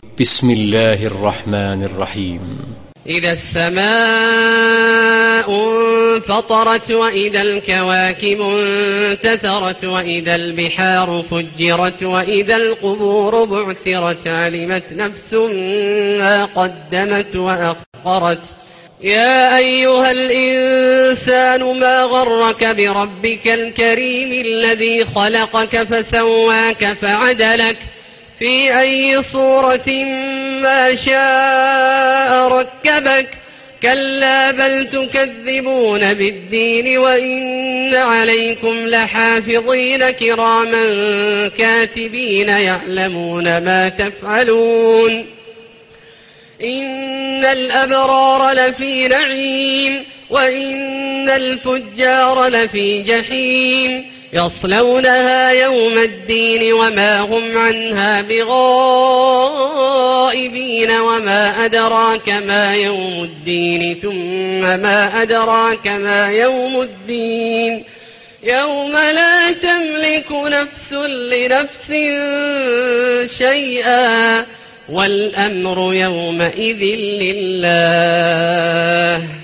بسم الله الرحمن الرحيم. إذا السماء انفطرت وإذا الكواكب انتثرت وإذا البحار فجرت وإذا القبور بعثرت علمت نفس ما قدمت وأخرت. يا أيها الإنسان ما غرك بربك الكريم الذي خلقك فسواك فعدلك في أي صورة ما شاء ركبك. كلا بل تكذبون بالدين وإن عليكم لحافظين كراما كاتبين يعلمون ما تفعلون. إن الأبرار لفي نعيم وإن الفجار لفي جحيم يصلونها يوم الدين وما هم عنها بغائبين. وما أدراك ما يوم الدين ثم ما أدراك ما يوم الدين يوم لا تملك نفس لنفس شيئا والأمر يومئذ لله.